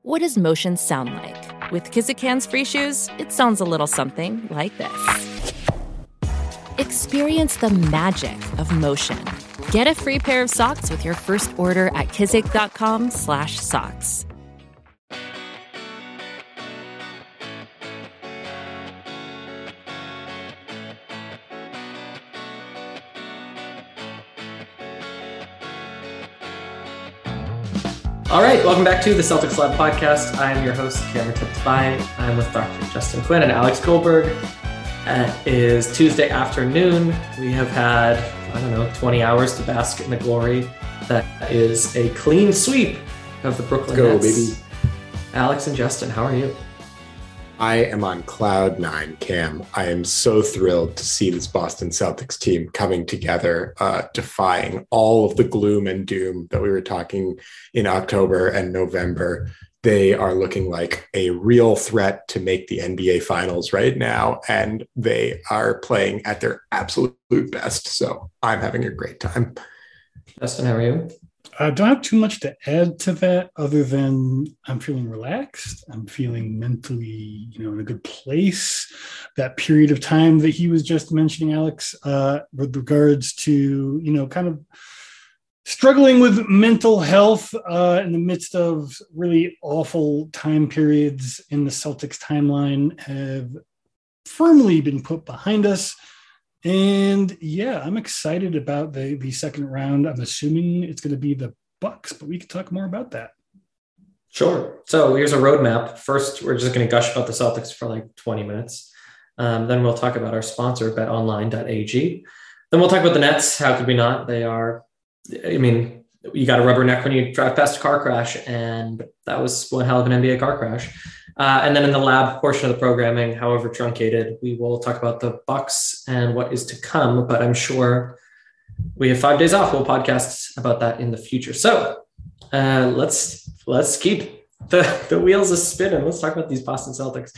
What does motion sound like? With Kizik Hands Free Shoes, it sounds a little something like this. Experience the magic of motion. Get a free pair of socks with your first order at kizik.com/socks. All right, welcome back to the Celtics Lab podcast. I'm your host, Cameron Tipsby. I'm with Dr. Justin Quinn and Alex Goldberg. It is Tuesday afternoon. We have had, 20 hours to bask in the glory that is a clean sweep of the Brooklyn Nets. Baby. Alex and Justin, how are you? I am on cloud nine, Cam. I am so thrilled to see this Boston Celtics team coming together, defying all of the gloom and doom that we were talking in October and November. They are looking like a real threat to make the NBA Finals right now, and they are playing at their absolute best. So I'm having a great time. Justin, how are you? I don't have too much to add to that other than I'm feeling relaxed. I'm feeling mentally, in a good place. That period of time that he was just mentioning, Alex, with regards to, kind of struggling with mental health in the midst of really awful time periods in the Celtics timeline have firmly been put behind us. And yeah, I'm excited about the second round. I'm assuming it's going to be the Bucks, but we can talk more about that. Sure. So here's a roadmap. First, we're just going to gush about the Celtics for like 20 minutes. Then we'll talk about our sponsor, betonline.ag. Then we'll talk about the Nets. How could we not? They are, you got a rubberneck when you drive past a car crash, and that was one hell of an NBA car crash. And then in the lab portion of the programming, however truncated, we will talk about the Bucks and what is to come. But I'm sure we have 5 days off. We'll podcast about that in the future. So let's keep the wheels a spinning. Let's talk about these Boston Celtics.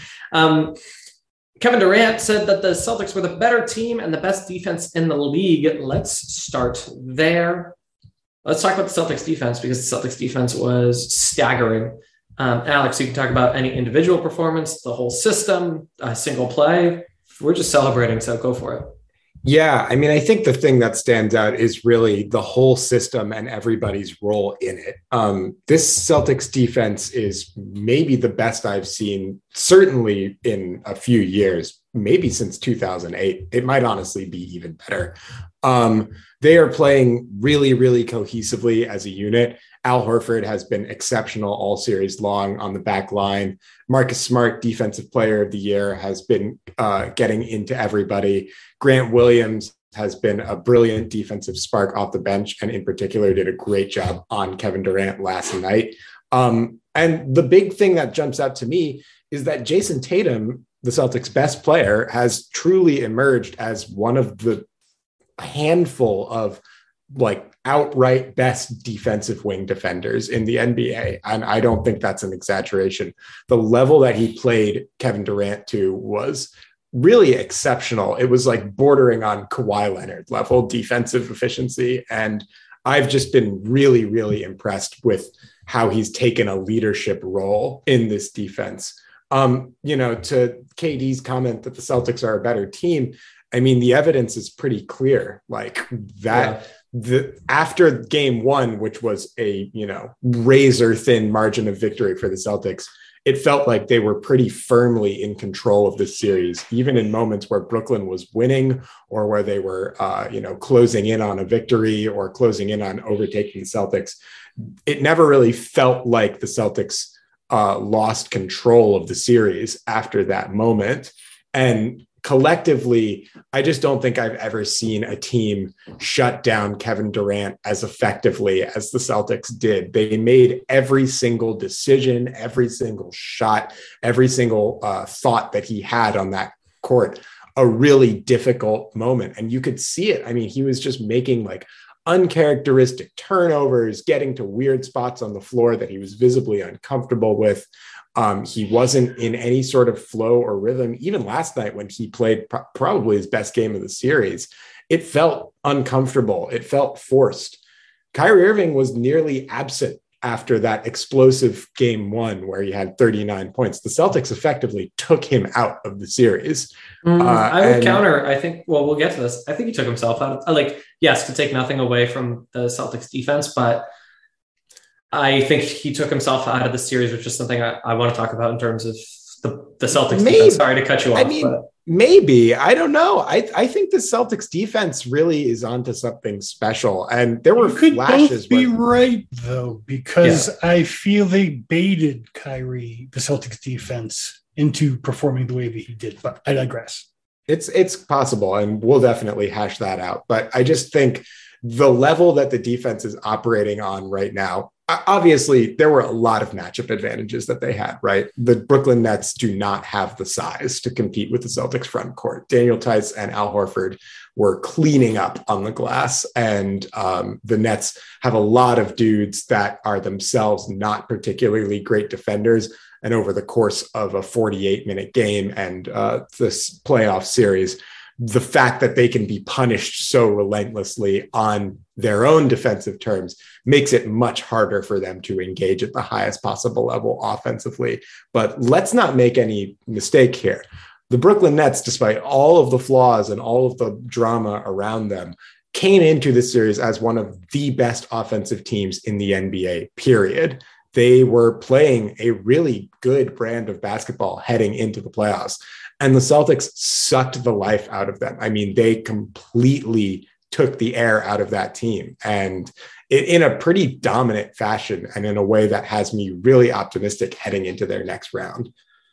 Kevin Durant said that the Celtics were the better team and the best defense in the league. Let's start there. Let's talk about the Celtics defense, because the Celtics defense was staggering. Alex, you can talk about any individual performance, the whole system, a single play. We're just celebrating, so go for it. Yeah, I think the thing that stands out is really the whole system and everybody's role in it. This Celtics defense is maybe the best I've seen, certainly in a few years, maybe since 2008. It might honestly be even better. They are playing really, really cohesively as a unit. Al Horford has been exceptional all series long on the back line. Marcus Smart, Defensive Player of the Year, has been getting into everybody. Grant Williams has been a brilliant defensive spark off the bench, and in particular did a great job on Kevin Durant last night. And the big thing that jumps out to me is that Jason Tatum, the Celtics' best player, has truly emerged as one of the handful of outright best defensive wing defenders in the NBA. And I don't think that's an exaggeration. The level that he played Kevin Durant to was really exceptional. It was like bordering on Kawhi Leonard level defensive efficiency. And I've just been really, really impressed with how he's taken a leadership role in this defense. To KD's comment that the Celtics are a better team, the evidence is pretty clear. After game one, which was a, razor thin margin of victory for the Celtics, it felt like they were pretty firmly in control of the series, even in moments where Brooklyn was winning or where they were, closing in on a victory or closing in on overtaking the Celtics. It never really felt like the Celtics lost control of the series after that moment. And collectively, I just don't think I've ever seen a team shut down Kevin Durant as effectively as the Celtics did. They made every single decision, every single shot, every single thought that he had on that court a really difficult moment. And you could see it. He was just making uncharacteristic turnovers, getting to weird spots on the floor that he was visibly uncomfortable with. He wasn't in any sort of flow or rhythm. Even last night when he played probably his best game of the series, it felt uncomfortable. It felt forced. Kyrie Irving was nearly absent after that explosive game one where he had 39 points, the Celtics effectively took him out of the series. I would counter. I think, well, we'll get to this. I think he took himself out of, like, yes, to take nothing away from the Celtics defense, but I think he took himself out of the series, which is something I want to talk about in terms of the Celtics defense. Sorry to cut you off. Maybe. I don't know. I think the Celtics defense really is onto something special. And there were flashes. Both be right, though, because I feel they baited Kyrie, the Celtics defense, into performing the way that he did. But I digress. It's possible, and we'll definitely hash that out. But I just think the level that the defense is operating on right now, obviously, there were a lot of matchup advantages that they had, right? The Brooklyn Nets do not have the size to compete with the Celtics front court. Daniel Tice and Al Horford were cleaning up on the glass, and the Nets have a lot of dudes that are themselves not particularly great defenders. And over the course of a 48-minute game and this playoff series, the fact that they can be punished so relentlessly on their own defensive terms makes it much harder for them to engage at the highest possible level offensively. But let's not make any mistake here. The Brooklyn Nets, despite all of the flaws and all of the drama around them, came into this series as one of the best offensive teams in the NBA, period. They were playing a really good brand of basketball heading into the playoffs. And the Celtics sucked the life out of them. I mean, they completely took the air out of that team, and in a pretty dominant fashion, and in a way that has me really optimistic heading into their next round.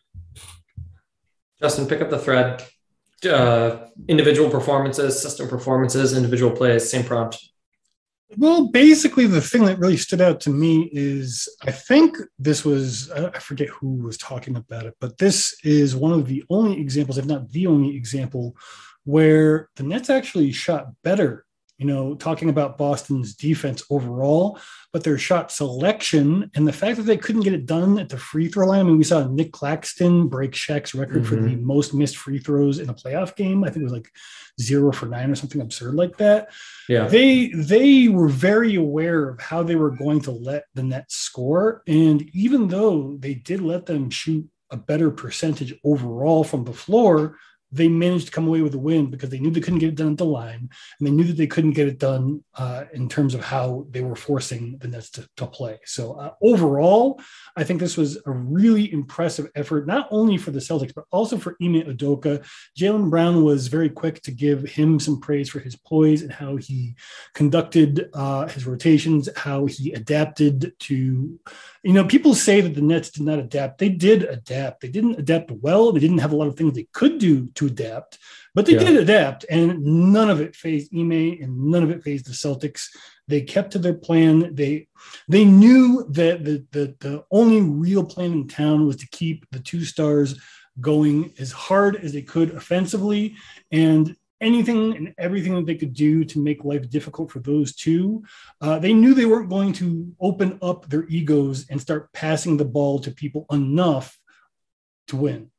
Justin, pick up the thread. Individual performances, system performances, individual plays, same prompt. Well, basically, the thing that really stood out to me is, I think this was, I forget who was talking about it, but this is one of the only examples, if not the only example, where the Nets actually shot better, talking about Boston's defense overall, but their shot selection and the fact that they couldn't get it done at the free throw line. I mean, we saw Nick Claxton break Shaq's record for the most missed free throws in a playoff game. I think it was like 0 for 9 or something absurd like that. Yeah. They were very aware of how they were going to let the Nets score. And even though they did let them shoot a better percentage overall from the floor, they managed to come away with a win because they knew they couldn't get it done at the line, and they knew that they couldn't get it done in terms of how they were forcing the Nets to play. So overall, I think this was a really impressive effort, not only for the Celtics, but also for Ime Udoka. Jaylen Brown was very quick to give him some praise for his poise and how he conducted his rotations, how he adapted to, people say that the Nets did not adapt. They did adapt. They didn't adapt well. They didn't have a lot of things they could do to adapt, but they did adapt, and none of it fazed Ime and none of it fazed the Celtics. They kept to their plan. They knew that the only real plan in town was to keep the two stars going as hard as they could offensively, and anything and everything that they could do to make life difficult for those two. They knew they weren't going to open up their egos and start passing the ball to people enough to win.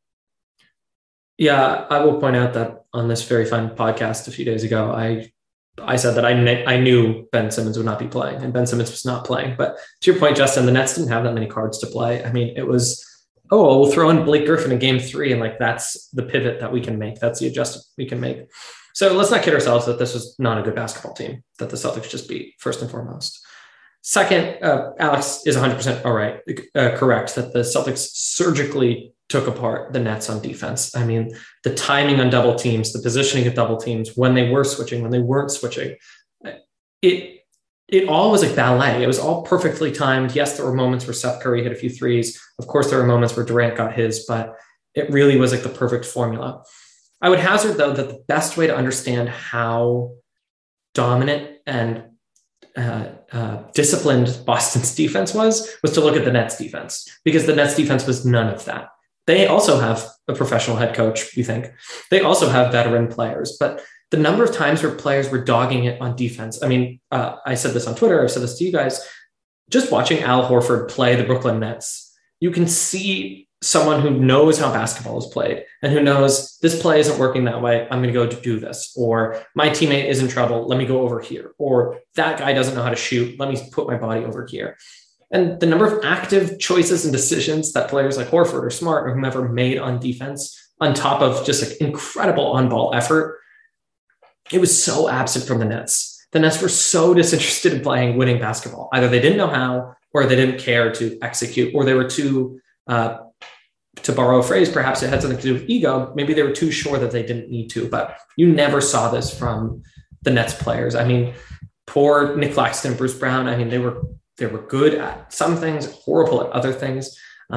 Yeah, I will point out that on this very fun podcast a few days ago, I said that I knew Ben Simmons would not be playing, and Ben Simmons was not playing. But to your point, Justin, the Nets didn't have that many cards to play. I mean, it was, we'll throw in Blake Griffin in game 3, and that's the pivot that we can make. That's the adjustment we can make. So let's not kid ourselves that this was not a good basketball team that the Celtics just beat, first and foremost. Second, Alex is 100% correct that the Celtics surgically took apart the Nets on defense. I mean, the timing on double teams, the positioning of double teams, when they were switching, when they weren't switching, it all was like ballet. It was all perfectly timed. Yes, there were moments where Seth Curry hit a few threes. Of course, there were moments where Durant got his, but it really was like the perfect formula. I would hazard, though, that the best way to understand how dominant and disciplined Boston's defense was to look at the Nets defense, because the Nets defense was none of that. They also have a professional head coach, we think. They also have veteran players, but the number of times where players were dogging it on defense. I mean, I said this on Twitter. I've said this to you guys. Just watching Al Horford play the Brooklyn Nets, you can see someone who knows how basketball is played and who knows this play isn't working that way. I'm going to go to do this. Or my teammate is in trouble. Let me go over here. Or that guy doesn't know how to shoot. Let me put my body over here. And the number of active choices and decisions that players like Horford or Smart or whomever made on defense, on top of just like incredible on-ball effort, it was so absent from the Nets. The Nets were so disinterested in playing winning basketball. Either they didn't know how, or they didn't care to execute, or they were too, to borrow a phrase, perhaps it had something to do with ego. Maybe they were too sure that they didn't need to, but you never saw this from the Nets players. I mean, poor Nick Claxton, Bruce Brown. I mean, they were good at some things, horrible at other things.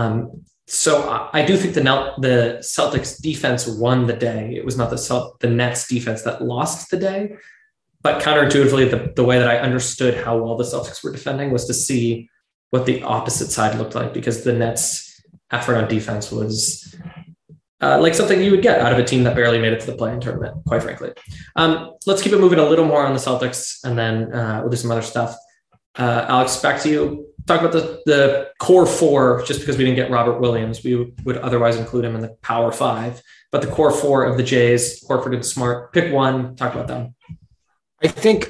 So I do think the Celtics defense won the day. It was not the Nets defense that lost the day, but counterintuitively, the way that I understood how well the Celtics were defending was to see what the opposite side looked like, because the Nets' effort on defense was like something you would get out of a team that barely made it to the play-in tournament, quite frankly. Let's keep it moving a little more on the Celtics, and then we'll do some other stuff. Alex, back to you. Talk about the core four, just because we didn't get Robert Williams. We would otherwise include him in the power five. But the core four of the Jays, Horford and Smart, pick one, talk about them. I think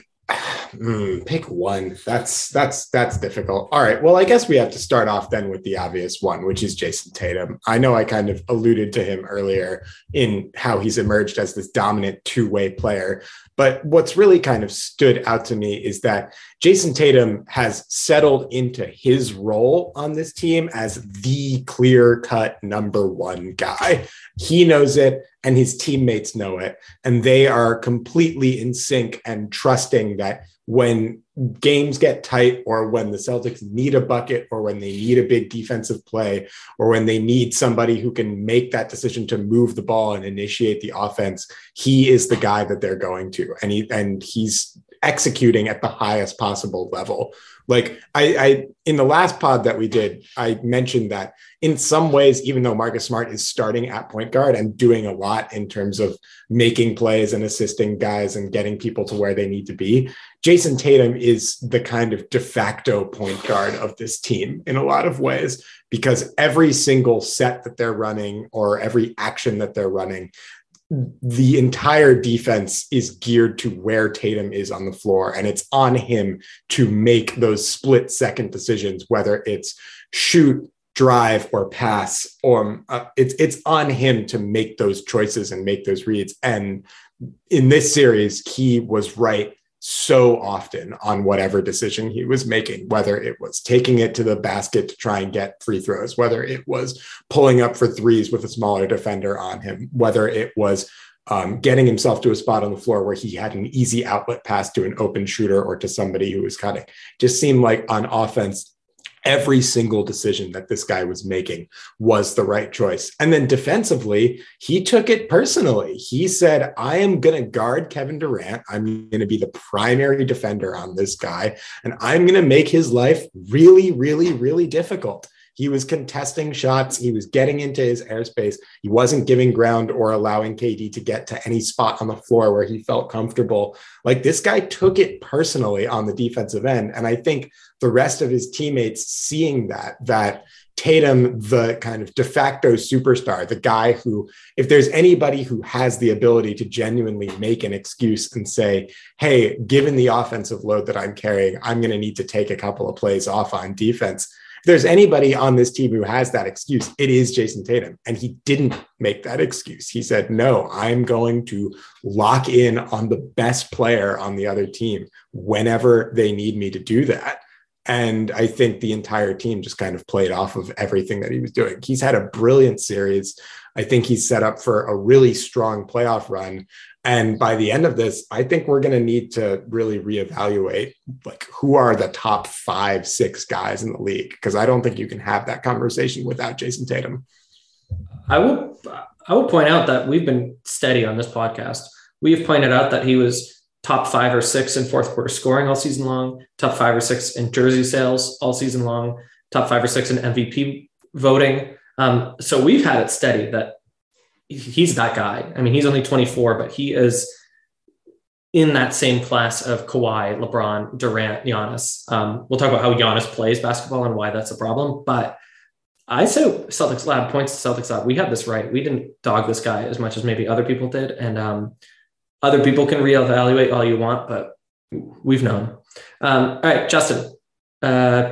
pick one. That's difficult. All right. Well, I guess we have to start off then with the obvious one, which is Jason Tatum. I know I kind of alluded to him earlier in how he's emerged as this dominant two-way player, but what's really kind of stood out to me is that Jason Tatum has settled into his role on this team as the clear-cut number one guy. He knows it, and his teammates know it, and they are completely in sync and trusting that when games get tight, or when the Celtics need a bucket, or when they need a big defensive play, or when they need somebody who can make that decision to move the ball and initiate the offense, he is the guy that they're going to. And he's executing at the highest possible level. Like I in the last pod that we did, I mentioned that in some ways, even though Marcus Smart is starting at point guard and doing a lot in terms of making plays and assisting guys and getting people to where they need to be, Jason Tatum is the kind of de facto point guard of this team in a lot of ways, because every single set that they're running or every action that they're running, the entire defense is geared to where Tatum is on the floor, and it's on him to make those split second decisions, whether it's shoot, drive, or pass, or it's on him to make those choices and make those reads. And in this series, he was right so often on whatever decision he was making, whether it was taking it to the basket to try and get free throws, whether it was pulling up for threes with a smaller defender on him, whether it was getting himself to a spot on the floor where he had an easy outlet pass to an open shooter or to somebody who was cutting. Just seemed like on offense, every single decision that this guy was making was the right choice. And then defensively, he took it personally. He said, I am going to guard Kevin Durant. I'm going to be the primary defender on this guy, and I'm going to make his life really, really, really difficult. He was contesting shots. He was getting into his airspace. He wasn't giving ground or allowing KD to get to any spot on the floor where he felt comfortable. Like, this guy took it personally on the defensive end. And I think the rest of his teammates seeing that Tatum, the kind of de facto superstar, the guy who, if there's anybody who has the ability to genuinely make an excuse and say, hey, given the offensive load that I'm carrying, I'm going to need to take a couple of plays off on defense. If there's anybody on this team who has that excuse, it is Jason Tatum. And he didn't make that excuse. He said, no, I'm going to lock in on the best player on the other team whenever they need me to do that. And I think the entire team just kind of played off of everything that he was doing. He's had a brilliant series. I think he's set up for a really strong playoff run. And by the end of this, I think we're going to need to really reevaluate, like, who are the top 5-6 guys in the league? Because I don't think you can have that conversation without Jason Tatum. I will point out that we've been steady on this podcast. We've pointed out that he was top 5 or 6 in fourth quarter scoring all season long, top 5 or 6 in jersey sales all season long, top 5 or 6 in MVP voting. So we've had it steady that he's that guy. I mean, he's only 24, but he is in that same class of Kawhi, LeBron, Durant, Giannis. We'll talk about how Giannis plays basketball and why that's a problem. But I say Celtics Lab points to Celtics Lab. We had this right. We didn't dog this guy as much as maybe other people did. And other people can reevaluate all you want, but we've known. All right, Justin,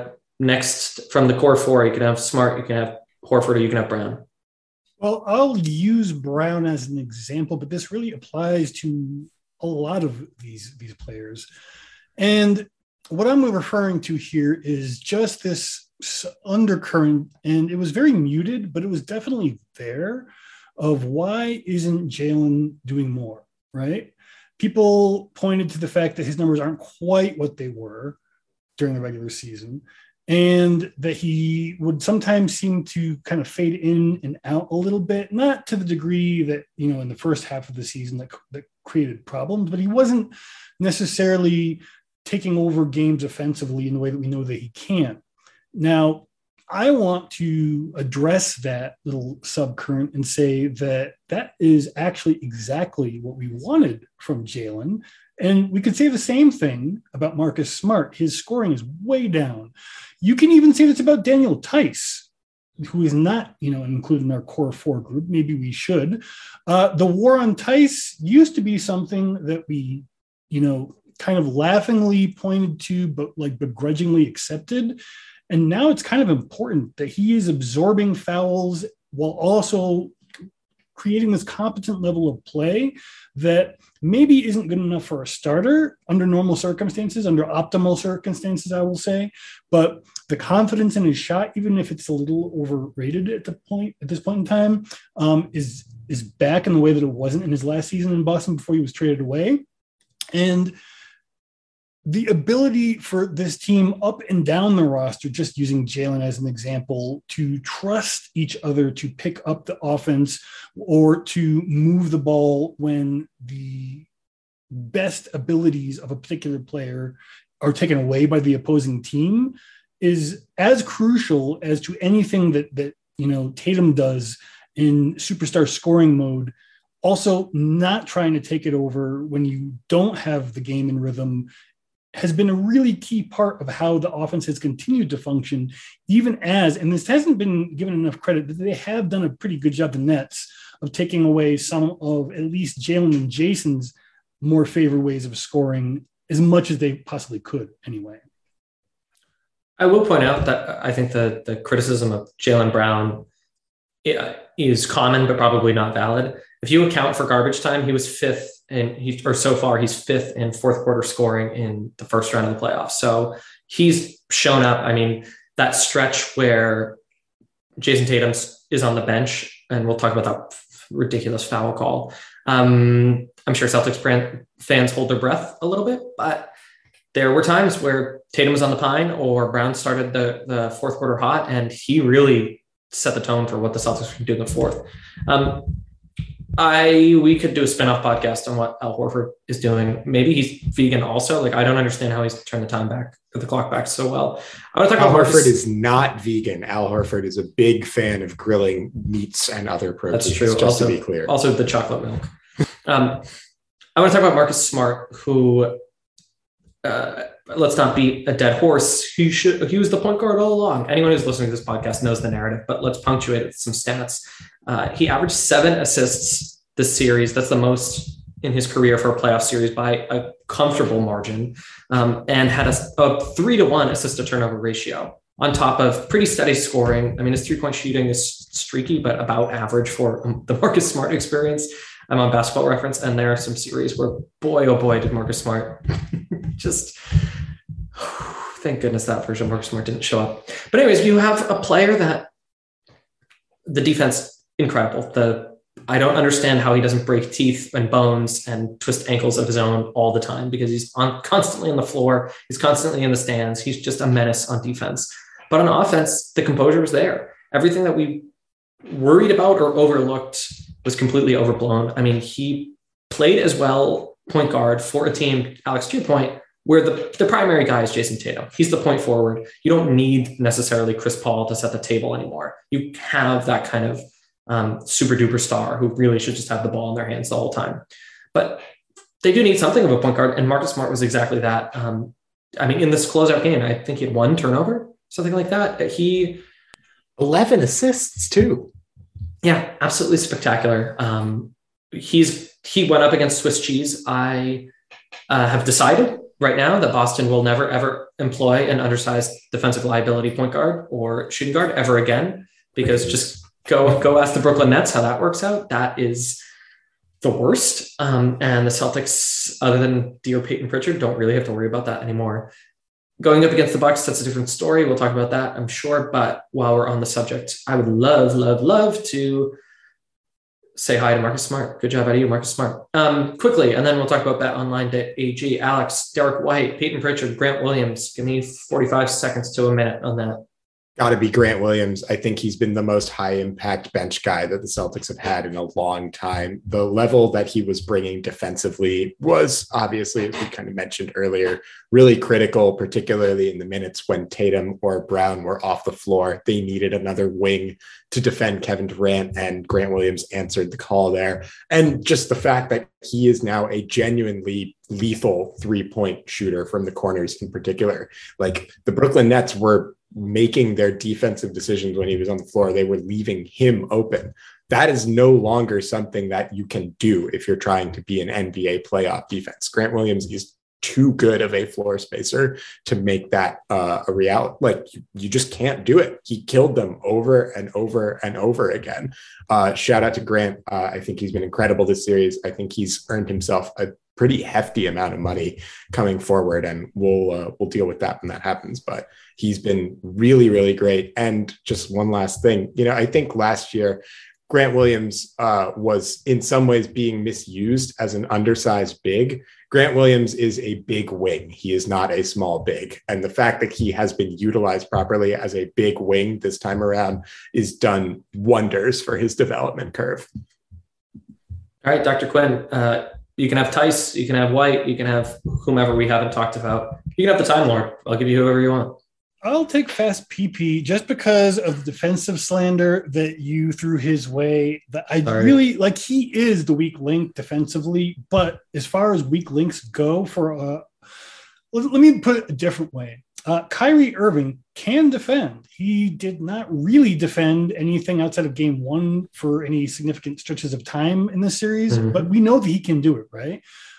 next from the core four, you can have Smart, you can have Horford, or you can have Brown. Well, I'll use Brown as an example, but this really applies to a lot of these players. And what I'm referring to here is just this undercurrent, and it was very muted, but it was definitely there, of why isn't Jalen doing more, right? People pointed to the fact that his numbers aren't quite what they were during the regular season, and that he would sometimes seem to kind of fade in and out a little bit, not to the degree that, in the first half of the season that created problems, but he wasn't necessarily taking over games offensively in the way that we know that he can. Now, I want to address that little subcurrent and say that that is actually exactly what we wanted from Jalen. And we could say the same thing about Marcus Smart. His scoring is way down. You can even say this about Daniel Tice, who is not, included in our core four group. Maybe we should. The war on Tice used to be something that we, kind of laughingly pointed to, but like begrudgingly accepted. And now it's kind of important that he is absorbing fouls while also creating this competent level of play that maybe isn't good enough for a starter under normal circumstances, under optimal circumstances, I will say. But the confidence in his shot, even if it's a little overrated at this point in time, is back in the way that it wasn't in his last season in Boston before he was traded away. And the ability for this team up and down the roster, just using Jalen as an example, to trust each other to pick up the offense or to move the ball when the best abilities of a particular player are taken away by the opposing team, is as crucial as to anything that Tatum does in superstar scoring mode. Also, not trying to take it over when you don't have the game in rhythm has been a really key part of how the offense has continued to function, even as, and this hasn't been given enough credit, but they have done a pretty good job, the Nets, of taking away some of at least Jalen and Jason's more favored ways of scoring as much as they possibly could anyway. I will point out that I think the criticism of Jaylen Brown is common, but probably not valid. If you account for garbage time, he was fifth, so far he's fifth in fourth quarter scoring in the first round of the playoffs. So he's shown up. I mean, that stretch where Jason Tatum is on the bench, and we'll talk about that ridiculous foul call. I'm sure Celtics fans hold their breath a little bit, but there were times where Tatum was on the pine or Brown started the fourth quarter hot, and he really set the tone for what the Celtics could do in the fourth. We could do a spinoff podcast on what Al Horford is doing. Maybe he's vegan also. Like, I don't understand how he's turned the clock back so well. I want to talk Al about Horford is not vegan. Al Horford is a big fan of grilling meats and other proteins. That's true. Just also, to be clear. Also the chocolate milk. I want to talk about Marcus Smart, who, let's not beat a dead horse. He was the point guard all along. Anyone who's listening to this podcast knows the narrative, but let's punctuate it with some stats. He averaged 7 assists this series. That's the most in his career for a playoff series by a comfortable margin, and had a 3-to-1 assist to turnover ratio on top of pretty steady scoring. I mean, his 3-point shooting is streaky, but about average for the Marcus Smart experience. I'm on Basketball Reference, and there are some series where, boy, oh boy, did Marcus Smart just, thank goodness that version of Marcus Smart didn't show up. But anyways, you have a player that the defense, incredible. I don't understand how he doesn't break teeth and bones and twist ankles of his own all the time, because he's constantly on the floor. He's constantly in the stands. He's just a menace on defense. But on offense, the composure was there. Everything that we worried about or overlooked was completely overblown. I mean, he played as well point guard for a team, Alex, to your point, where the primary guy is Jason Tatum. He's the point forward. You don't need necessarily Chris Paul to set the table anymore. You have that kind of super duper star who really should just have the ball in their hands the whole time. But they do need something of a point guard, and Marcus Smart was exactly that. I mean, in this closeout game, I think he had 1 turnover, something like that. 11 assists too. Yeah, absolutely spectacular. He went up against Swiss cheese. I have decided right now that Boston will never, ever employ an undersized defensive liability point guard or shooting guard ever again, because just go ask the Brooklyn Nets how that works out. That is the worst. And the Celtics, other than Dio Peyton Pritchard, don't really have to worry about that anymore. Going up against the Bucks, that's a different story. We'll talk about that, I'm sure. But while we're on the subject, I would love to say hi to Marcus Smart. Good job out of you, Marcus Smart. Quickly, and then we'll talk about BetOnline.ag. Alex, Derek White, Peyton Pritchard, Grant Williams. Give me 45 seconds to a minute on that. Got to be Grant Williams. I think he's been the most high impact bench guy that the Celtics have had in a long time. The level that he was bringing defensively was obviously, as we kind of mentioned earlier, really critical, particularly in the minutes when Tatum or Brown were off the floor. They needed another wing to defend Kevin Durant, and Grant Williams answered the call there. And just the fact that he is now a genuinely lethal 3-point shooter from the corners in particular. Like, the Brooklyn Nets were making their defensive decisions when he was on the floor. They were leaving him open. That is no longer something that you can do if you're trying to be an NBA playoff defense. Grant Williams is too good of a floor spacer to make that a reality. Like, you just can't do it. He killed them over and over and over again. Shout out to Grant. I think he's been incredible this series. I think he's earned himself a pretty hefty amount of money coming forward, and we'll deal with that when that happens. But he's been really, really great. And just one last thing, I think last year Grant Williams was in some ways being misused as an undersized big. Grant Williams is a big wing. He is not a small big. And the fact that he has been utilized properly as a big wing this time around is done wonders for his development curve. All right, Dr. Quinn, you can have Tice, you can have White, you can have whomever we haven't talked about. You can have the Time Lord. I'll give you whoever you want. I'll take Fast PP just because of the defensive slander that you threw his way. That I really like. He is the weak link defensively, but as far as weak links go, let me put it a different way. Kyrie Irving can defend. He did not really defend anything outside of game one for any significant stretches of time in this series, but we know that he can do it, right?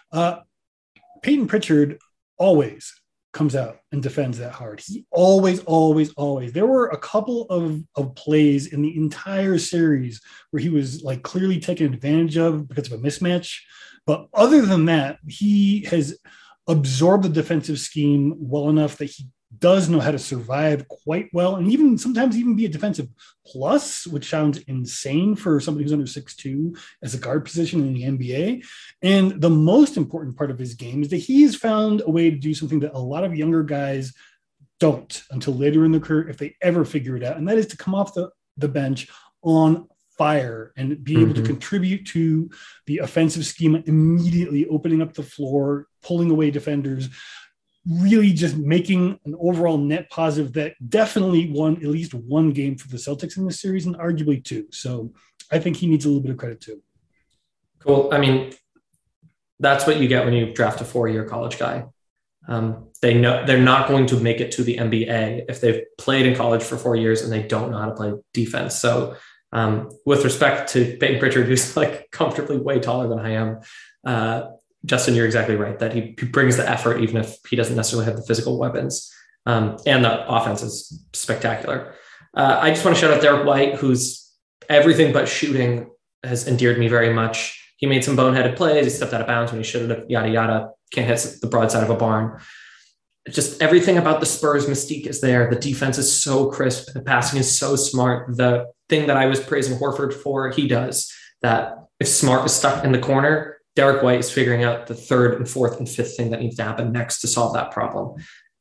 Peyton Pritchard always comes out and defends that hard. He always. There were a couple of plays in the entire series where he was like clearly taken advantage of because of a mismatch. But other than that, he has absorbed the defensive scheme well enough that he does know how to survive quite well, and even sometimes be a defensive plus, which sounds insane for somebody who's under 6'2" as a guard position in the NBA. And the most important part of his game is that he's found a way to do something that a lot of younger guys don't until later in their career, if they ever figure it out, and that is to come off the bench on fire and be able to contribute to the offensive schema immediately, opening up the floor, pulling away defenders, really just making an overall net positive that definitely won at least one game for the Celtics in this series, and arguably two. So I think he needs a little bit of credit too. Cool. I mean, that's what you get when you draft a 4-year college guy. They know they're not going to make it to the NBA if they've played in college for 4 years and they don't know how to play defense. So with respect to Peyton Pritchard, who's like comfortably way taller than I am, Justin, you're exactly right that he brings the effort, even if he doesn't necessarily have the physical weapons. And the offense is spectacular. I just want to shout out Derek White, who's everything but shooting has endeared me very much. He made some boneheaded plays. He stepped out of bounds when he should have, yada, yada. Can't hit the broadside of a barn. Just everything about the Spurs mystique is there. The defense is so crisp. The passing is so smart. The thing that I was praising Horford for, he does. That if Smart is stuck in the corner, Derek White is figuring out the third and fourth and fifth thing that needs to happen next to solve that problem.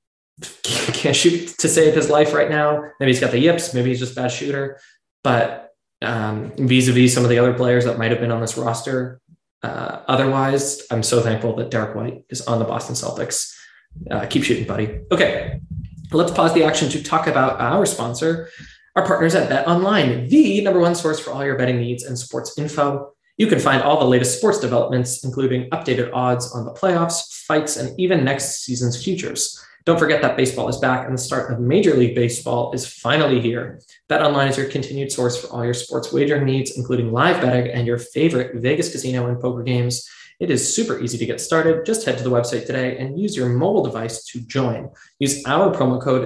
Can't shoot to save his life right now. Maybe he's got the yips. Maybe he's just a bad shooter. But vis-a-vis some of the other players that might have been on this roster, otherwise, I'm so thankful that Derek White is on the Boston Celtics. Keep shooting, buddy. Okay, let's pause the action to talk about our sponsor, our partners at BetOnline, the #1 source for all your betting needs and sports info. You can find all the latest sports developments, including updated odds on the playoffs, fights, and even next season's futures. Don't forget that baseball is back and the start of Major League Baseball is finally here. BetOnline is your continued source for all your sports wagering needs, including live betting and your favorite Vegas casino and poker games. It is super easy to get started. Just head to the website today and use your mobile device to join. Use our promo code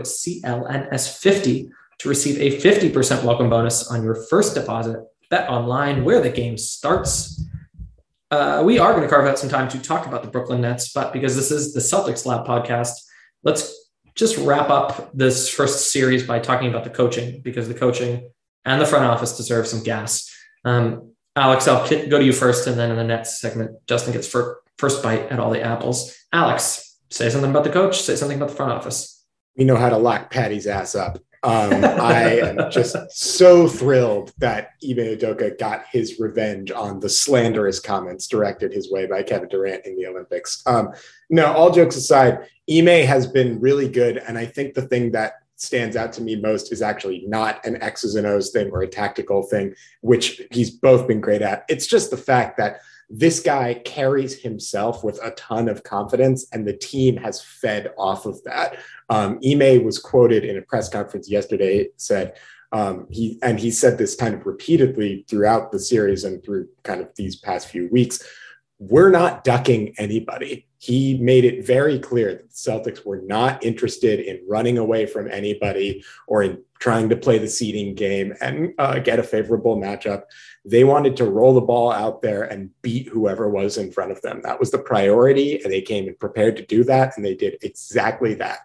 CLNS50 to receive a 50% welcome bonus on your first deposit. Bet online, where the game starts. We are going to carve out some time to talk about the Brooklyn Nets, but because this is the Celtics Lab podcast, let's just wrap up this first series by talking about the coaching, because the coaching and the front office deserve some gas. Alex, I'll go to you first, and then in the Nets segment, Justin gets first bite at all the apples. Alex, say something about the coach, say something about the front office. We know how to lock Patty's ass up. I am just so thrilled that Ime Udoka got his revenge on the slanderous comments directed his way by Kevin Durant in the Olympics. No, all jokes aside, Ime has been really good. And I think the thing that stands out to me most is actually not an X's and O's thing or a tactical thing, which he's both been great at. It's just the fact that this guy carries himself with a ton of confidence, and the team has fed off of that. Ime was quoted in a press conference yesterday, said he said this kind of repeatedly throughout the series and through kind of these past few weeks. We're not ducking anybody. He made it very clear that the Celtics were not interested in running away from anybody or in trying to play the seeding game and get a favorable matchup. They wanted to roll the ball out there and beat whoever was in front of them. That was the priority, and they came in prepared to do that, and they did exactly that.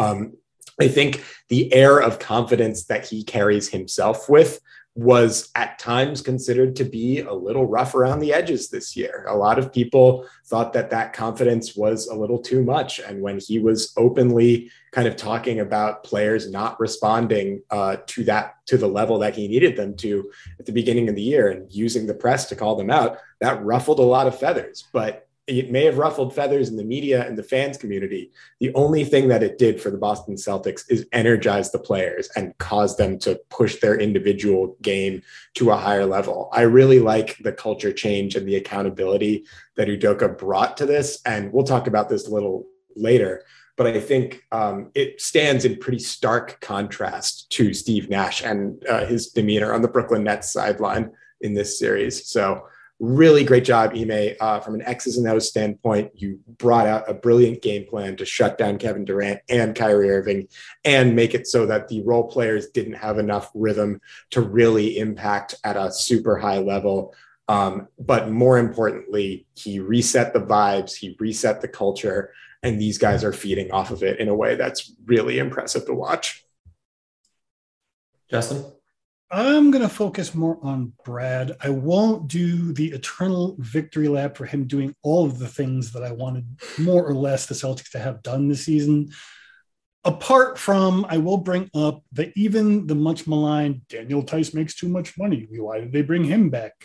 I think the air of confidence that he carries himself with was at times considered to be a little rough around the edges this year. A lot of people thought that confidence was a little too much. And when he was openly kind of talking about players not responding to the level that he needed them to at the beginning of the year and using the press to call them out, that ruffled a lot of feathers. But it may have ruffled feathers in the media and the fans community. The only thing that it did for the Boston Celtics is energize the players and cause them to push their individual game to a higher level. I really like the culture change and the accountability that Udoka brought to this. And we'll talk about this a little later, but I think it stands in pretty stark contrast to Steve Nash and his demeanor on the Brooklyn Nets sideline in this series. So really great job, Ime. From an X's and O's standpoint, you brought out a brilliant game plan to shut down Kevin Durant and Kyrie Irving and make it so that the role players didn't have enough rhythm to really impact at a super high level. But more importantly, he reset the vibes, he reset the culture, and these guys are feeding off of it in a way that's really impressive to watch. Justin? I'm going to focus more on Brad. I won't do the eternal victory lap for him doing all of the things that I wanted more or less the Celtics to have done this season. Apart from, I will bring up that even the much maligned Daniel Tice makes too much money. Why did they bring him back?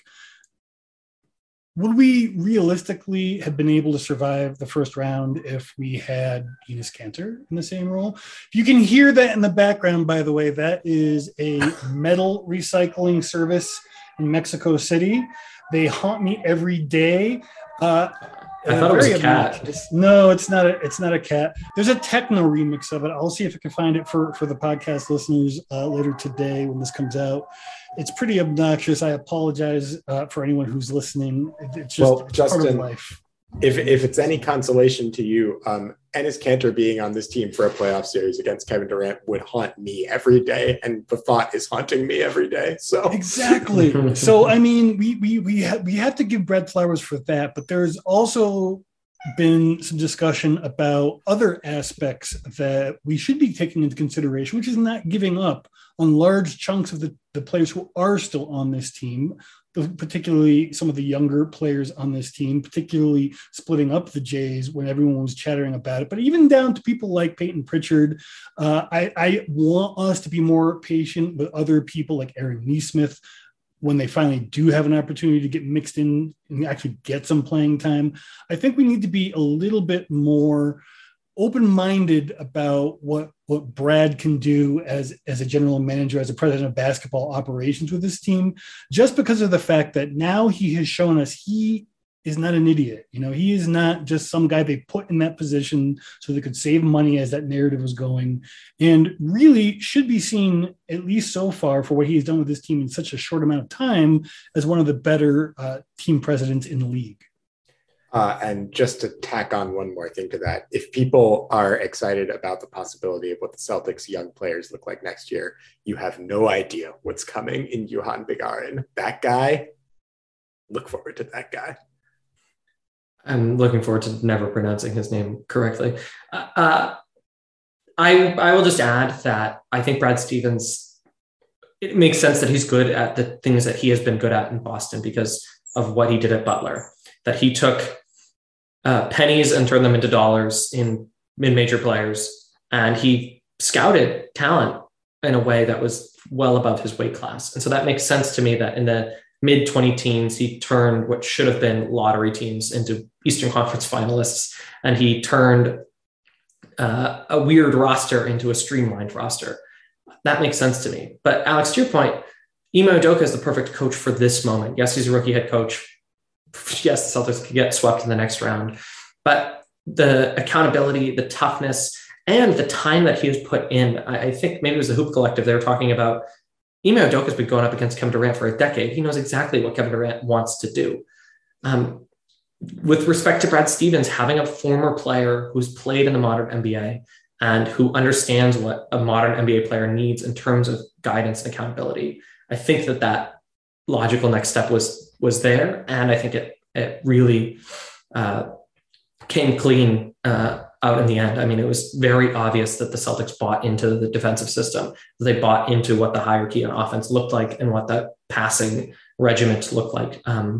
Would we realistically have been able to survive the first round if we had Enes Kanter in the same role? If you can hear that in the background, by the way, that is a metal recycling service in Mexico City. They haunt me every day. I thought it was a cat. No, it's not a cat. There's a techno remix of it. I'll see if I can find it for the podcast listeners later today when this comes out. It's pretty obnoxious. I apologize for anyone who's listening. It's just Justin, part of life. If it's any consolation to you, Enes Kanter being on this team for a playoff series against Kevin Durant would haunt me every day, and the thought is haunting me every day. So exactly. So I mean, we have to give Brad flowers for that, but there's also been some discussion about other aspects that we should be taking into consideration, which is not giving up on large chunks of the players who are still on this team, particularly some of the younger players on this team, particularly splitting up the Jays when everyone was chattering about it. But even down to people like Peyton Pritchard, I want us to be more patient with other people like Aaron Nesmith when they finally do have an opportunity to get mixed in and actually get some playing time. I think we need to be a little bit more open-minded about what Brad can do as a general manager, as a president of basketball operations with this team, just because of the fact that now he has shown us he is not an idiot. You know, he is not just some guy they put in that position so they could save money as that narrative was going, and really should be seen, at least so far, for what he has done with this team in such a short amount of time, as one of the better team presidents in the league. And just to tack on one more thing to that, if people are excited about the possibility of what the Celtics' young players look like next year, you have no idea what's coming in Johan Bigarin. That guy, look forward to that guy. I'm looking forward to never pronouncing his name correctly. I will just add that I think Brad Stevens, it makes sense that he's good at the things that he has been good at in Boston because of what he did at Butler, that he took pennies and turned them into dollars in mid-major players. And he scouted talent in a way that was well above his weight class. And so that makes sense to me that in the mid 20 teens, he turned what should have been lottery teams into Eastern Conference finalists. And he turned a weird roster into a streamlined roster. That makes sense to me. But Alex, to your point, Ime Udoka is the perfect coach for this moment. Yes, he's a rookie head coach. Yes, the Celtics could get swept in the next round, but the accountability, the toughness, and the time that he has put in, I think maybe it was the Hoop Collective, they were talking about Ime Udoka has been going up against Kevin Durant for a decade. He knows exactly what Kevin Durant wants to do. With respect to Brad Stevens, having a former player who's played in the modern NBA and who understands what a modern NBA player needs in terms of guidance and accountability, I think that logical next step was there. And I think it really came clean out in the end. I mean, it was very obvious that the Celtics bought into the defensive system. They bought into what the hierarchy on offense looked like and what that passing regiment looked like.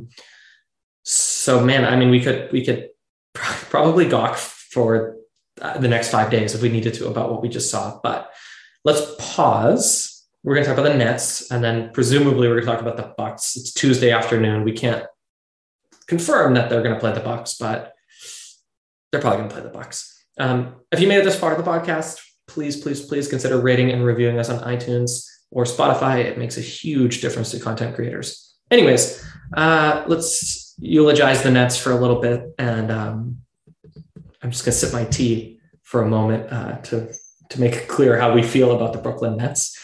So, man, I mean, we could probably gawk for the next 5 days if we needed to about what we just saw. But let's pause. We're going to talk about the Nets, and then presumably we're going to talk about the Bucks. It's Tuesday afternoon. We can't confirm that they're going to play the Bucks, but they're probably going to play the Bucks. If you made it this far in the podcast, please consider rating and reviewing us on iTunes or Spotify. It makes a huge difference to content creators. Anyways, let's eulogize the Nets for a little bit, and I'm just going to sip my tea for a moment to make it clear how we feel about the Brooklyn Nets.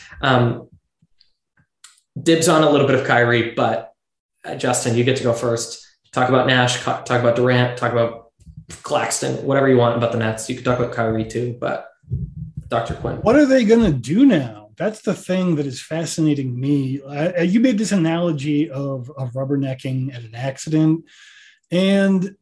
Dibs on a little bit of Kyrie, but Justin, you get to go first. Talk about Nash, talk about Durant, talk about Claxton, whatever you want about the Nets. You could talk about Kyrie too, but Dr. Quinn. What are they going to do now? That's the thing that is fascinating me. You made this analogy of rubbernecking at an accident, and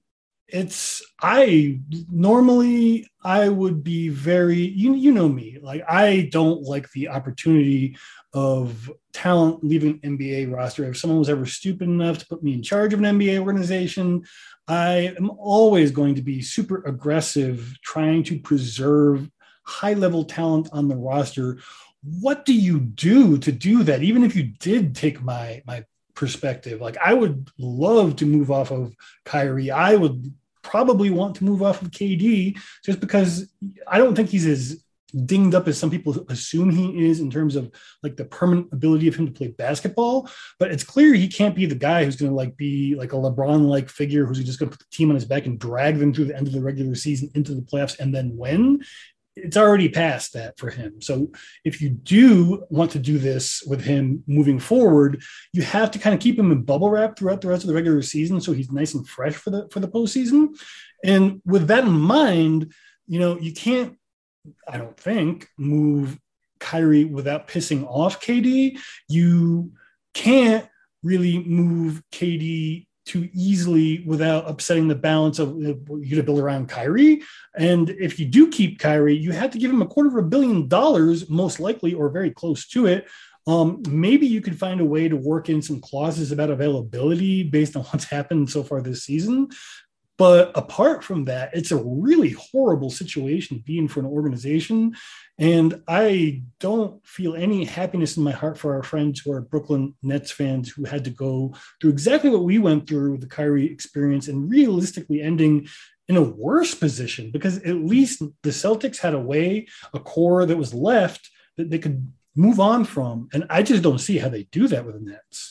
I would be very, you know me, like I don't like the opportunity of talent leaving NBA roster. If someone was ever stupid enough to put me in charge of an NBA organization, I am always going to be super aggressive trying to preserve high-level talent on the roster. What do you do to do that? Even if you did take my perspective, like I would love to move off of Kyrie. I would probably want to move off of KD just because I don't think he's as dinged up as some people assume he is in terms of like the permanent ability of him to play basketball. But it's clear he can't be the guy who's going to like be like a LeBron-like figure who's just going to put the team on his back and drag them through the end of the regular season into the playoffs and then win. It's already past that for him. So if you do want to do this with him moving forward, you have to kind of keep him in bubble wrap throughout the rest of the regular season so he's nice and fresh for the postseason. And with that in mind, you can't, I don't think, move Kyrie without pissing off KD. You can't really move KD too easily without upsetting the balance of you to build around Kyrie. And if you do keep Kyrie, you have to give him $250 million, most likely, or very close to it. Maybe you could find a way to work in some clauses about availability based on what's happened so far this season. But apart from that, it's a really horrible situation to be in for an organization. And I don't feel any happiness in my heart for our friends who are Brooklyn Nets fans who had to go through exactly what we went through with the Kyrie experience and realistically ending in a worse position, because at least the Celtics had a core that was left that they could move on from. And I just don't see how they do that with the Nets.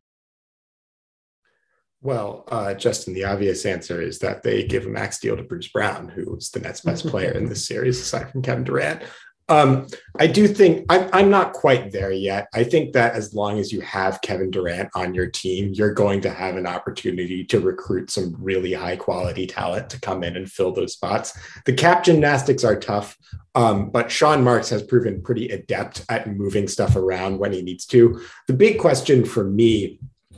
Well, Justin, the obvious answer is that they give a max deal to Bruce Brown, who was the Nets' best player in this series, aside from Kevin Durant. I do think I'm not quite there yet. I think that as long as you have Kevin Durant on your team, you're going to have an opportunity to recruit some really high quality talent to come in and fill those spots. The cap gymnastics are tough, but Sean Marks has proven pretty adept at moving stuff around when he needs to. The big question for me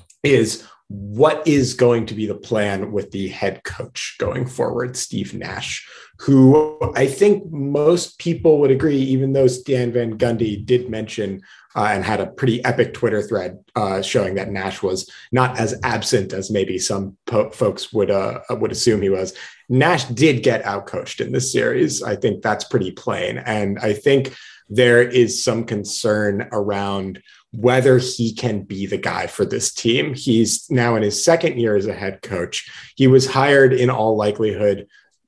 is, what is going to be the plan with the head coach going forward, Steve Nash, who I think most people would agree, even though Stan Van Gundy did mention and had a pretty epic Twitter thread showing that Nash was not as absent as maybe some folks would assume he was. Nash did get outcoached in this series. I think that's pretty plain. And I think there is some concern around whether he can be the guy for this team. He's now in his second year as a head coach. He was hired in all likelihood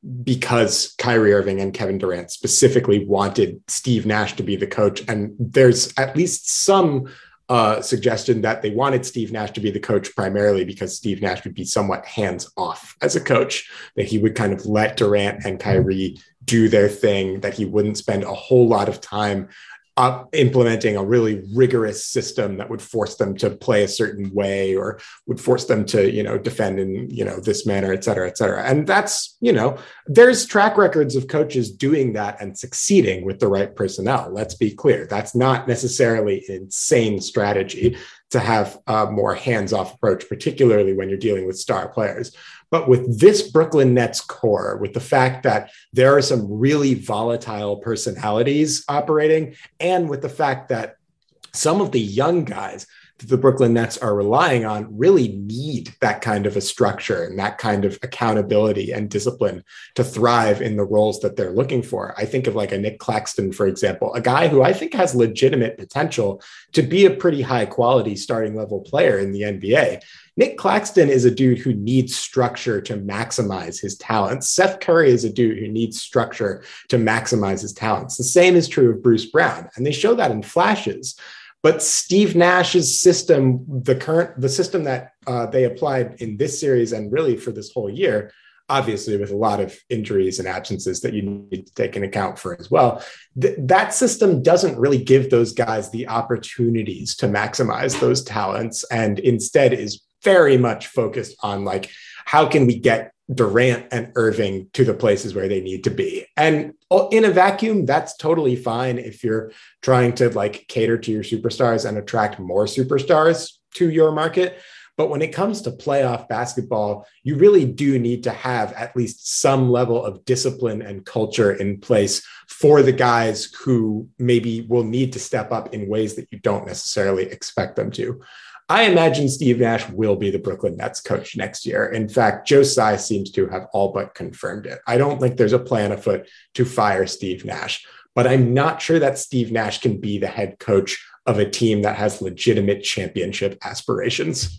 because Kyrie Irving and Kevin Durant specifically wanted Steve Nash to be the coach. And there's at least some suggestion that they wanted Steve Nash to be the coach primarily because Steve Nash would be somewhat hands off as a coach, that he would kind of let Durant and Kyrie do their thing, that he wouldn't spend a whole lot of time implementing a really rigorous system that would force them to play a certain way or would force them to, defend in, this manner, et cetera, et cetera. And that's, there's track records of coaches doing that and succeeding with the right personnel. Let's be clear. That's not necessarily an insane strategy to have a more hands-off approach, particularly when you're dealing with star players. But with this Brooklyn Nets core, with the fact that there are some really volatile personalities operating, and with the fact that some of the young guys that the Brooklyn Nets are relying on really need that kind of a structure and that kind of accountability and discipline to thrive in the roles that they're looking for. I think of like a Nick Claxton, for example, a guy who I think has legitimate potential to be a pretty high quality starting level player in the NBA. Nick Claxton is a dude who needs structure to maximize his talents. Seth Curry is a dude who needs structure to maximize his talents. The same is true of Bruce Brown, and they show that in flashes. But Steve Nash's system, the system that they applied in this series and really for this whole year, obviously with a lot of injuries and absences that you need to take into account for as well, that system doesn't really give those guys the opportunities to maximize those talents, and instead is very much focused on like, how can we get Durant and Irving to the places where they need to be? And in a vacuum, that's totally fine if you're trying to like cater to your superstars and attract more superstars to your market. But when it comes to playoff basketball, you really do need to have at least some level of discipline and culture in place for the guys who maybe will need to step up in ways that you don't necessarily expect them to. I imagine Steve Nash will be the Brooklyn Nets coach next year. In fact, Joe Tsai seems to have all but confirmed it. I don't think there's a plan afoot to fire Steve Nash, but I'm not sure that Steve Nash can be the head coach of a team that has legitimate championship aspirations.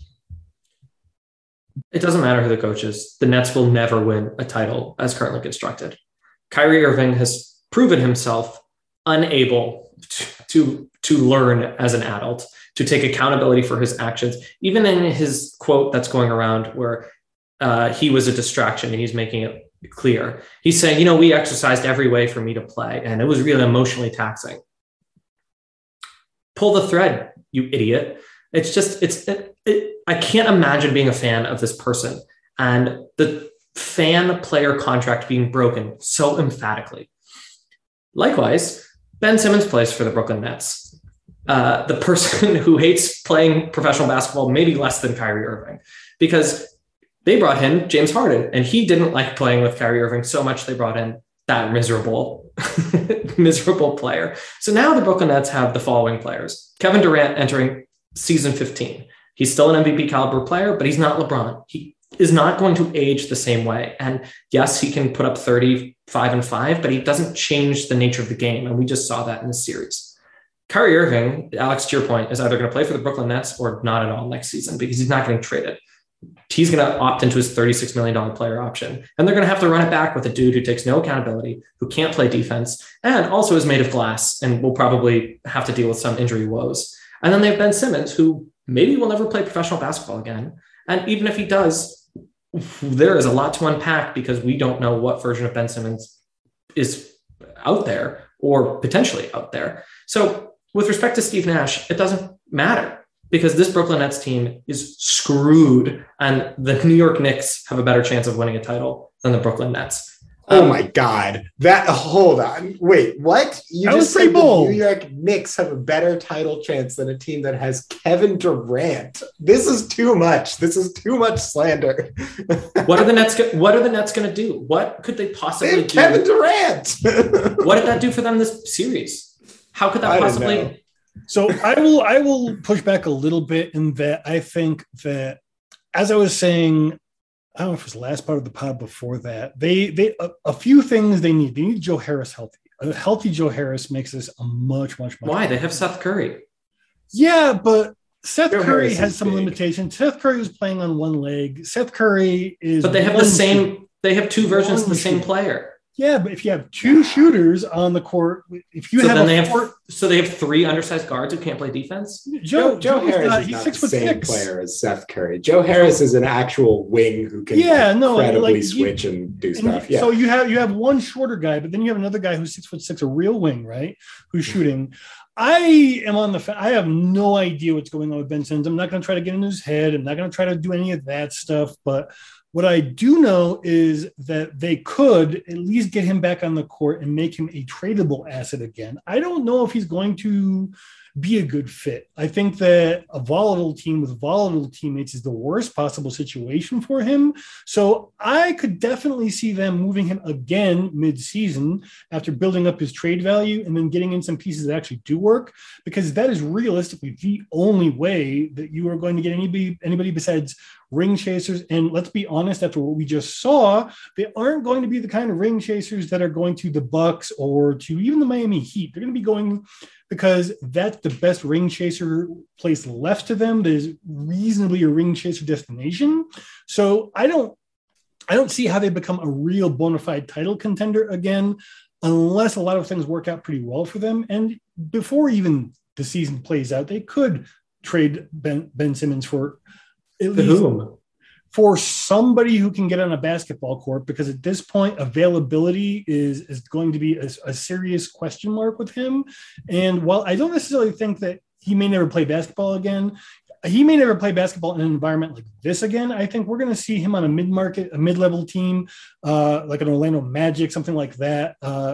It doesn't matter who the coach is. The Nets will never win a title as currently constructed. Kyrie Irving has proven himself unable to learn as an adult, to take accountability for his actions. Even in his quote that's going around where he was a distraction and he's making it clear. He's saying, we exercised every way for me to play and it was really emotionally taxing. Pull the thread, you idiot. It's just, I can't imagine being a fan of this person and the fan-player contract being broken so emphatically. Likewise, Ben Simmons plays for the Brooklyn Nets. The person who hates playing professional basketball maybe less than Kyrie Irving, because they brought in James Harden and he didn't like playing with Kyrie Irving so much they brought in that miserable player. So now the Brooklyn Nets have the following players. Kevin Durant entering season 15. He's still an MVP caliber player, but he's not LeBron. He is not going to age the same way. And yes, he can put up 35 and 5, but he doesn't change the nature of the game. And we just saw that in the series. Kyrie Irving, Alex, to your point, is either going to play for the Brooklyn Nets or not at all next season because he's not getting traded. He's going to opt into his $36 million player option. And they're going to have to run it back with a dude who takes no accountability, who can't play defense, and also is made of glass and will probably have to deal with some injury woes. And then they have Ben Simmons, who maybe will never play professional basketball again. And even if he does, there is a lot to unpack because we don't know what version of Ben Simmons is out there or potentially out there. So with respect to Steve Nash, it doesn't matter because this Brooklyn Nets team is screwed and the New York Knicks have a better chance of winning a title than the Brooklyn Nets. Oh my God. Hold on. Wait, what? You just said the New York Knicks have a better title chance than a team that has Kevin Durant. This is too much. This is too much slander. What are the Nets going to do? What could they possibly do? Kevin Durant. What did that do for them this series? How could that possibly? So I will push back a little bit in that I think that, as I was saying, I don't know if it was the last part of the pod before that, they a few things they need. They need Joe Harris healthy. A healthy Joe Harris makes this a much Why? They have Seth Curry. Yeah, but Seth Joe Curry Harris has some limitations. Seth Curry was playing on one leg. Seth Curry is... But they have the same... They have two versions of the same player. Yeah, but if you have two shooters on the court, if you so they have three undersized guards who can't play defense. Joe Harris is not the same player as Seth Curry. Joe Harris is an actual wing who can incredibly switch and do stuff. So you have one shorter guy, but then you have another guy who's 6'6", a real wing, right? Who's shooting. I have no idea what's going on with Ben Simmons. I'm not going to try to get in his head. I'm not going to try to do any of that stuff, but what I do know is that they could at least get him back on the court and make him a tradable asset again. I don't know if he's going to be a good fit. I think that a volatile team with volatile teammates is the worst possible situation for him. So I could definitely see them moving him again mid-season after building up his trade value and then getting in some pieces that actually do work, because that is realistically the only way that you are going to get anybody besides ring chasers. And let's be honest, after what we just saw, they aren't going to be the kind of ring chasers that are going to the Bucks or to even the Miami Heat. They're going to be going because that's the best ring chaser place left to them. That is reasonably a ring chaser destination. So I don't see how they become a real bona fide title contender again, unless a lot of things work out pretty well for them. And before even the season plays out, they could trade Ben Simmons for at least for somebody who can get on a basketball court, because at this point availability is going to be a serious question mark with him. And while I don't necessarily think that he may never play basketball again, he may never play basketball in an environment like this again. I think we're going to see him on a mid-level team, like an Orlando Magic, something like that.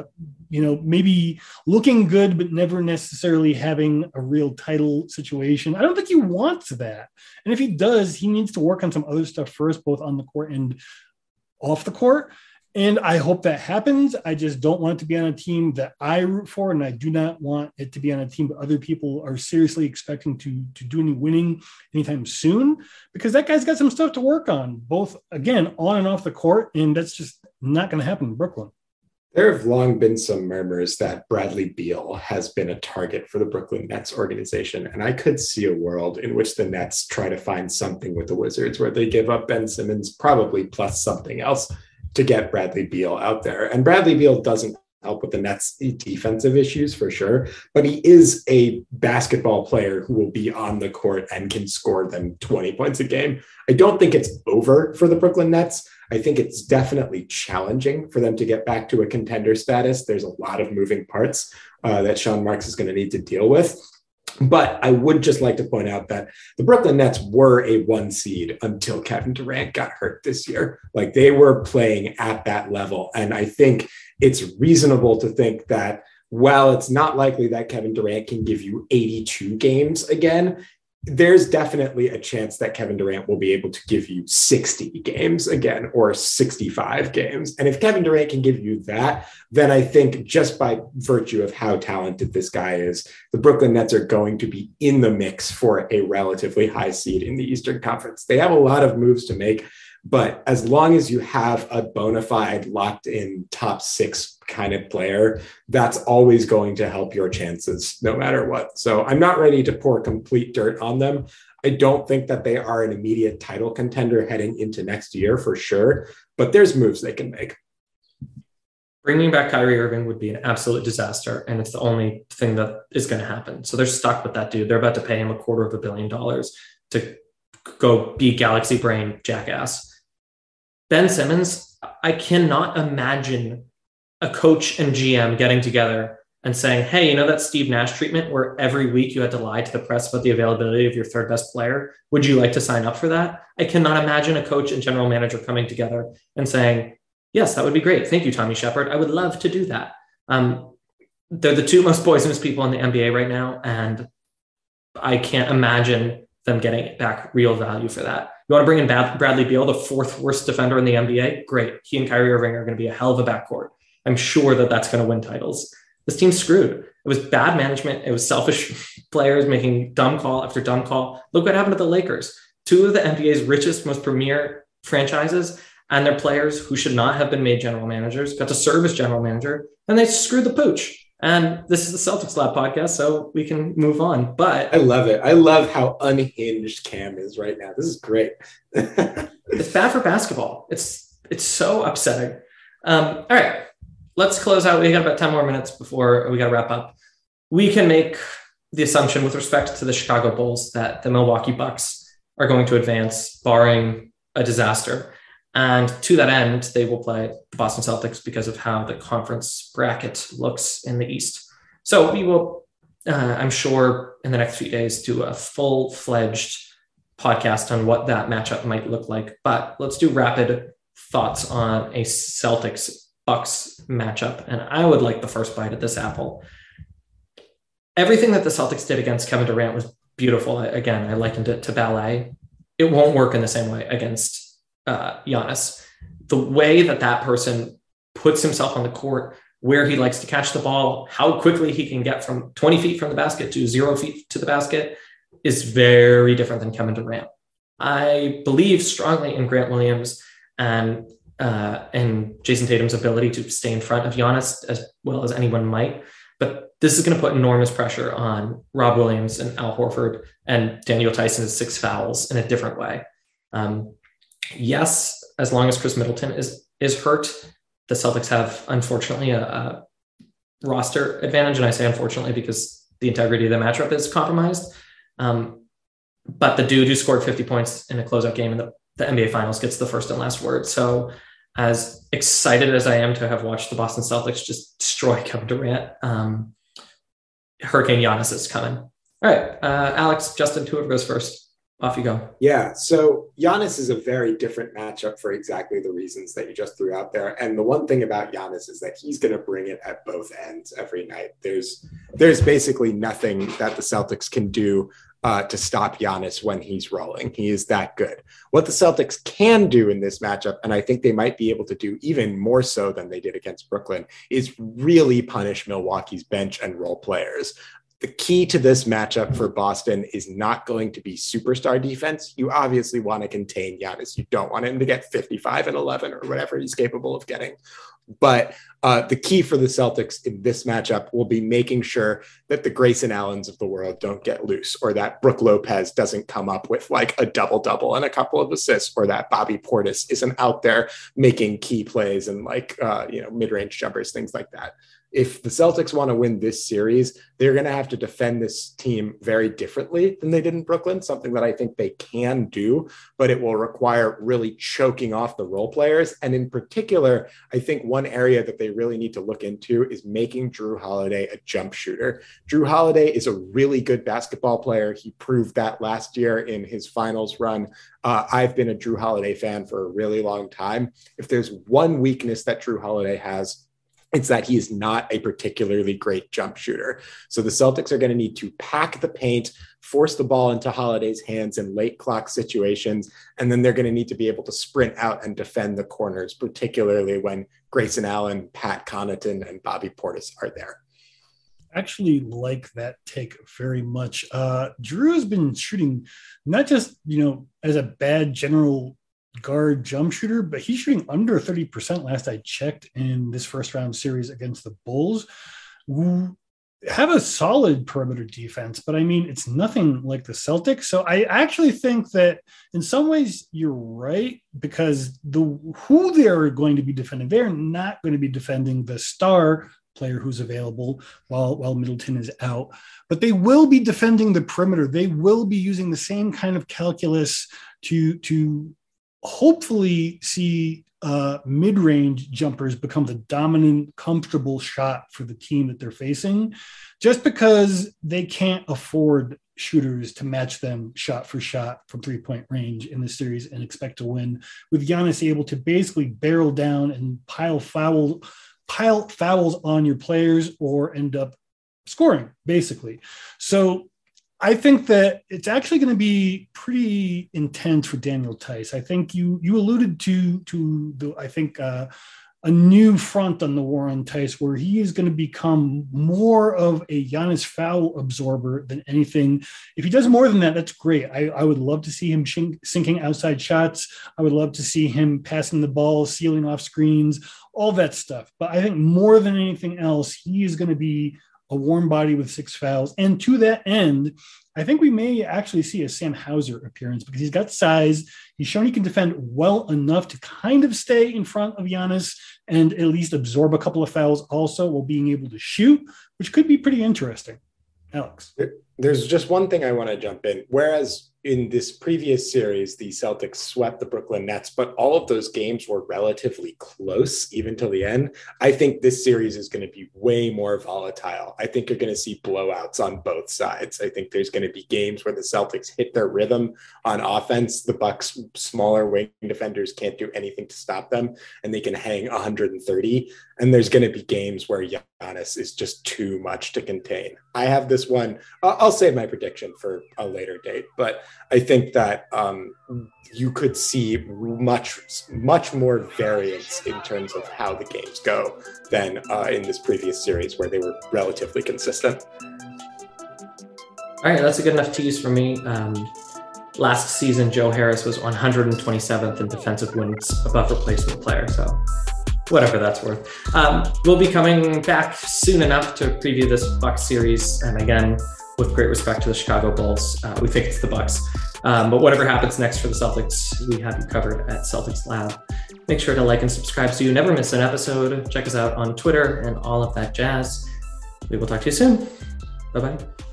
Maybe looking good, but never necessarily having a real title situation. I don't think he wants that. And if he does, he needs to work on some other stuff first, both on the court and off the court. And I hope that happens. I just don't want it to be on a team that I root for, and I do not want it to be on a team that other people are seriously expecting to do any winning anytime soon, because that guy's got some stuff to work on, both, again, on and off the court, and that's just not going to happen in Brooklyn. There have long been some murmurs that Bradley Beal has been a target for the Brooklyn Nets organization, and I could see a world in which the Nets try to find something with the Wizards where they give up Ben Simmons, probably plus something else, to get Bradley Beal out there. And Bradley Beal doesn't help with the Nets' defensive issues for sure, but he is a basketball player who will be on the court and can score them 20 points a game. I don't think it's over for the Brooklyn Nets. I think it's definitely challenging for them to get back to a contender status. There's a lot of moving parts that Sean Marks is going to need to deal with. But I would just like to point out that the Brooklyn Nets were a 1 seed until Kevin Durant got hurt this year. Like, they were playing at that level. And I think it's reasonable to think that while it's not likely that Kevin Durant can give you 82 games again, there's definitely a chance that Kevin Durant will be able to give you 60 games again, or 65 games. And if Kevin Durant can give you that, then I think just by virtue of how talented this guy is, the Brooklyn Nets are going to be in the mix for a relatively high seed in the Eastern Conference. They have a lot of moves to make, but as long as you have a bona fide locked in top 6 kind of player, that's always going to help your chances no matter what. So I'm not ready to pour complete dirt on them. I don't think that they are an immediate title contender heading into next year for sure, but there's moves they can make. Bringing back Kyrie Irving would be an absolute disaster, and it's the only thing that is going to happen. So they're stuck with that dude. They're about to pay him $250 million to go be galaxy brain jackass. Ben Simmons, I cannot imagine a coach and GM getting together and saying, hey, you know that Steve Nash treatment where every week you had to lie to the press about the availability of your third best player? Would you like to sign up for that? I cannot imagine a coach and general manager coming together and saying, yes, that would be great. Thank you, Tommy Shepard. I would love to do that. They're the two most poisonous people in the NBA right now, and I can't imagine them getting back real value for that. You want to bring in Bradley Beal, the fourth worst defender in the NBA? Great. He and Kyrie Irving are going to be a hell of a backcourt. I'm sure that that's going to win titles. This team's screwed. It was bad management. It was selfish players making dumb call after dumb call. Look what happened to the Lakers. Two of the NBA's richest, most premier franchises and their players who should not have been made general managers got to serve as general manager, and they screwed the pooch. And this is the Celtics Lab podcast, so we can move on. But I love it. I love how unhinged Cam is right now. This is great. It's bad for basketball. It's so upsetting. All right, let's close out. We got about 10 more minutes before we got to wrap up. We can make the assumption with respect to the Chicago Bulls that the Milwaukee Bucks are going to advance, barring a disaster. And to that end, they will play the Boston Celtics because of how the conference bracket looks in the East. So we will, I'm sure, in the next few days, do a full-fledged podcast on what that matchup might look like. But let's do rapid thoughts on a Celtics-Bucks matchup. And I would like the first bite at this apple. Everything that the Celtics did against Kevin Durant was beautiful. Again, I likened it to ballet. It won't work in the same way against Giannis. The way that person puts himself on the court, where he likes to catch the ball, how quickly he can get from 20 feet from the basket to 0 feet to the basket is very different than Kevin Durant. I believe strongly in Grant Williams and Jason Tatum's ability to stay in front of Giannis as well as anyone might. But this is going to put enormous pressure on Rob Williams and Al Horford and Daniel Tyson's 6 fouls in a different way. Yes, as long as Chris Middleton is hurt, the Celtics have, unfortunately, a roster advantage. And I say unfortunately because the integrity of the matchup is compromised. But the dude who scored 50 points in a closeout game in the NBA Finals gets the first and last word. So as excited as I am to have watched the Boston Celtics just destroy Kevin Durant, Hurricane Giannis is coming. All right, Alex, Justin, whoever goes first. Off you go. Yeah. So Giannis is a very different matchup for exactly the reasons that you just threw out there. And the one thing about Giannis is that he's going to bring it at both ends every night. There's basically nothing that the Celtics can do to stop Giannis when he's rolling. He is that good. What the Celtics can do in this matchup, and I think they might be able to do even more so than they did against Brooklyn, is really punish Milwaukee's bench and role players. The key to this matchup for Boston is not going to be superstar defense. You obviously want to contain Giannis. You don't want him to get 55 and 11 or whatever he's capable of getting. But the key for the Celtics in this matchup will be making sure that the Grayson Allens of the world don't get loose, or that Brook Lopez doesn't come up with like a double-double and a couple of assists, or that Bobby Portis isn't out there making key plays and mid-range jumpers, things like that. If the Celtics want to win this series, they're going to have to defend this team very differently than they did in Brooklyn, something that I think they can do, but it will require really choking off the role players. And in particular, I think one area that they really need to look into is making Jrue Holiday a jump shooter. Jrue Holiday is a really good basketball player. He proved that last year in his finals run. I've been a Jrue Holiday fan for a really long time. If there's one weakness that Jrue Holiday has, it's that he is not a particularly great jump shooter. So the Celtics are going to need to pack the paint, force the ball into Holiday's hands in late clock situations, and then they're going to need to be able to sprint out and defend the corners, particularly when Grayson Allen, Pat Connaughton, and Bobby Portis are there. Actually like that take very much. Jrue has been shooting not just, as a bad general guard jump shooter, but he's shooting under 30% last I checked in this first round series against the Bulls, who have a solid perimeter defense, but I mean, it's nothing like the Celtics. So I actually think that in some ways you're right, because who they're going to be defending, they're not going to be defending the star player who's available while Middleton is out, but they will be defending the perimeter. They will be using the same kind of calculus to hopefully see mid-range jumpers become the dominant, comfortable shot for the team that they're facing, just because they can't afford shooters to match them shot for shot from three-point range in this series and expect to win, with Giannis able to basically barrel down and pile fouls on your players or end up scoring, basically. So I think that it's actually going to be pretty intense for Daniel Theis. I think you alluded to the, I think, a new front on the war on Theis, where he is going to become more of a Giannis foul absorber than anything. If he does more than that, that's great. I would love to see him sinking outside shots. I would love to see him passing the ball, sealing off screens, all that stuff. But I think more than anything else, he is going to be a warm body with 6 fouls. And to that end, I think we may actually see a Sam Hauser appearance, because he's got size. He's shown he can defend well enough to kind of stay in front of Giannis and at least absorb a couple of fouls also, while being able to shoot, which could be pretty interesting. Alex. There's just one thing I want to jump in. Whereas in this previous series, the Celtics swept the Brooklyn Nets, but all of those games were relatively close, even till the end. I think this series is going to be way more volatile. I think you're going to see blowouts on both sides. I think there's going to be games where the Celtics hit their rhythm on offense. The Bucks' smaller wing defenders can't do anything to stop them, and they can hang 130. And there's going to be games where Giannis is just too much to contain. I have this one. I'll save my prediction for a later date, but I think that you could see much more variance in terms of how the games go than in this previous series, where they were relatively consistent. All right, that's a good enough tease for me. Last season, Joe Harris was 127th in defensive wins above replacement player, so whatever that's worth. We'll be coming back soon enough to preview this Bucks series, and again, with great respect to the Chicago Bulls, we think it's the Bucks. But whatever happens next for the Celtics, we have you covered at Celtics Lab. Make sure to like and subscribe so you never miss an episode. Check us out on Twitter and all of that jazz. We will talk to you soon. Bye-bye.